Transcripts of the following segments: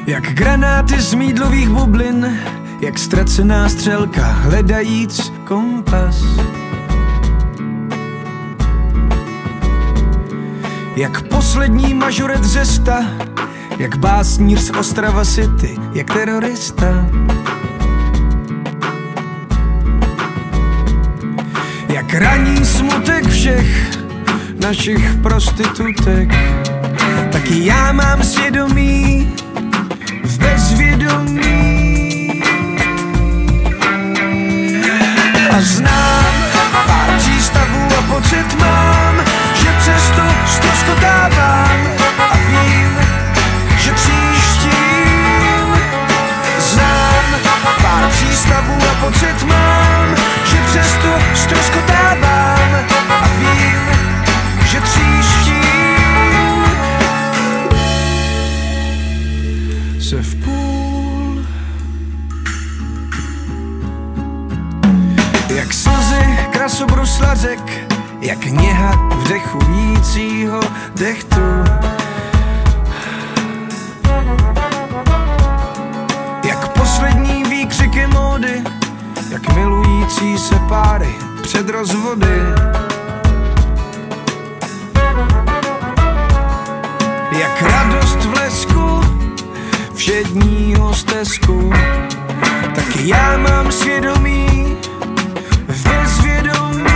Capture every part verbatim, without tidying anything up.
Jak granáty z mýdlových bublin, jak ztracená střelka hledajíc kompas. Jak poslední mažoret zesta, jak básníř z Ostrava City, jak terorista. Jak raní smutek všech našich prostitutek, taky já mám svědomí v bezvědomí. A znám pár přístavů a pocit mám, že přesto ztroskotávám a vím, že příštím. Znám pár přístavů a pocit mám, že přesto ztroskotávám a vím, že příštím se v půl. Jak slzy krasobrusla řek, jak něha vdechujícího dechtu. Jak poslední výkřiky módy, jak milující se páry před rozvody. Jak radost v lesku všedního stezku, taky já mám svědomí v bezvědomí.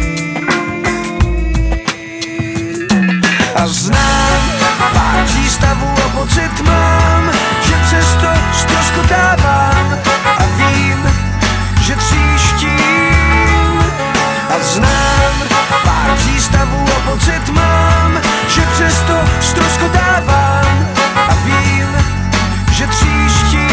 A znám pár přístavů a pocit mám, že přesto ztroskotávám a vím, že tříštím. A znám pár přístavů a pocit mám, že přesto ztroskotávám a vím, že tříštím.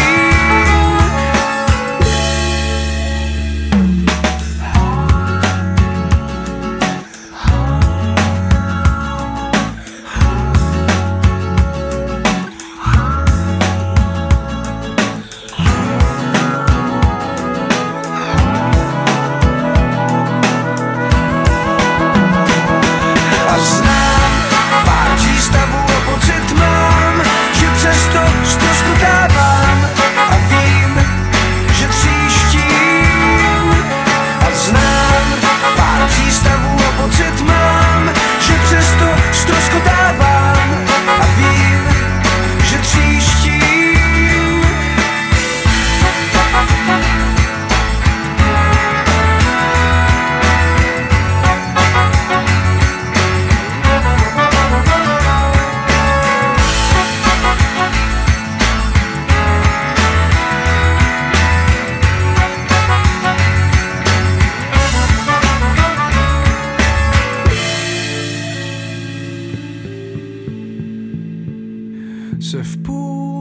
Se v půl